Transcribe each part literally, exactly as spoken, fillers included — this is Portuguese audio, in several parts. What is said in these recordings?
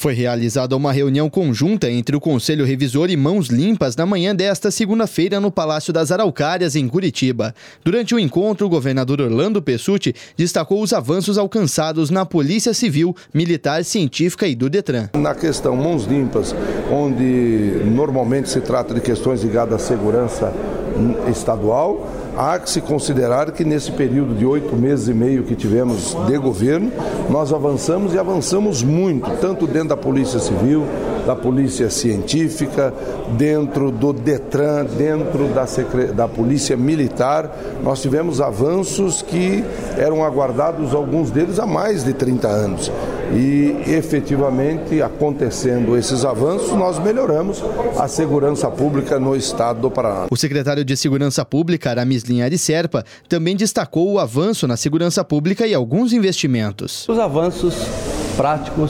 Foi realizada uma reunião conjunta entre o Conselho Revisor e Mãos Limpas na manhã desta segunda-feira no Palácio das Araucárias, em Curitiba. Durante o encontro, o governador Orlando Pessutti destacou os avanços alcançados na Polícia Civil, Militar, Científica e do Detran. Na questão Mãos Limpas, onde normalmente se trata de questões ligadas à segurança estadual, há que se considerar que nesse período de oito meses e meio que tivemos de governo, nós avançamos e avançamos muito, tanto dentro da Polícia Civil, da Polícia Científica, dentro do Detran, dentro da, Secre... da Polícia Militar. Nós tivemos avanços que eram aguardados, alguns deles, há mais de trinta anos. E, efetivamente, acontecendo esses avanços, nós melhoramos a segurança pública no estado do Paraná. O secretário de Segurança Pública, Aramis Linhares Serpa, também destacou o avanço na segurança pública e alguns investimentos. Os avanços práticos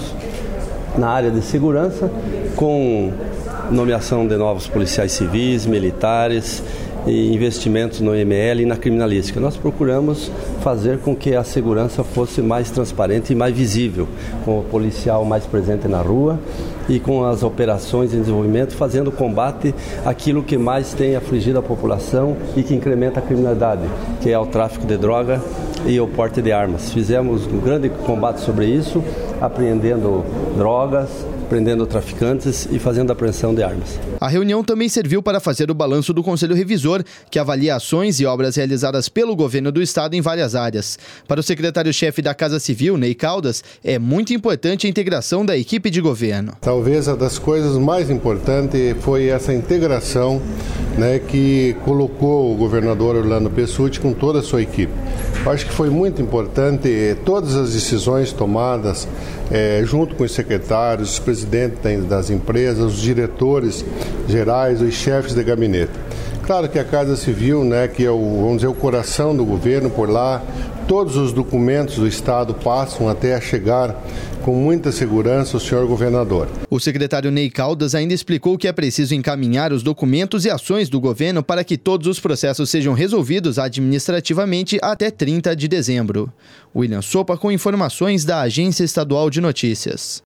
na área de segurança, com nomeação de novos policiais civis, militares e investimentos no I M L e na criminalística. Nós procuramos fazer com que a segurança fosse mais transparente e mais visível, com o policial mais presente na rua e com as operações em desenvolvimento, fazendo combate àquilo que mais tem afligido a população e que incrementa a criminalidade, que é o tráfico de droga e o porte de armas. Fizemos um grande combate sobre isso, apreendendo drogas, prendendo traficantes e fazendo apreensão de armas. A reunião também serviu para fazer o balanço do Conselho Revisor, que avalia ações e obras realizadas pelo governo do estado em várias áreas. Para o secretário-chefe da Casa Civil, Ney Caldas, é muito importante a integração da equipe de governo. Talvez a das coisas mais importantes foi essa integração, né, que colocou o governador Orlando Pessutti com toda a sua equipe. Eu acho que foi muito importante todas as decisões tomadas é, junto com os secretários, os presidentes das empresas, os diretores gerais, os chefes de gabinete. Claro que a Casa Civil, né, que é o, vamos dizer, o coração do governo, por lá, todos os documentos do Estado passam até a chegar com muita segurança o senhor governador. O secretário Ney Caldas ainda explicou que é preciso encaminhar os documentos e ações do governo para que todos os processos sejam resolvidos administrativamente até trinta de dezembro. William Sopa com informações da Agência Estadual de Notícias.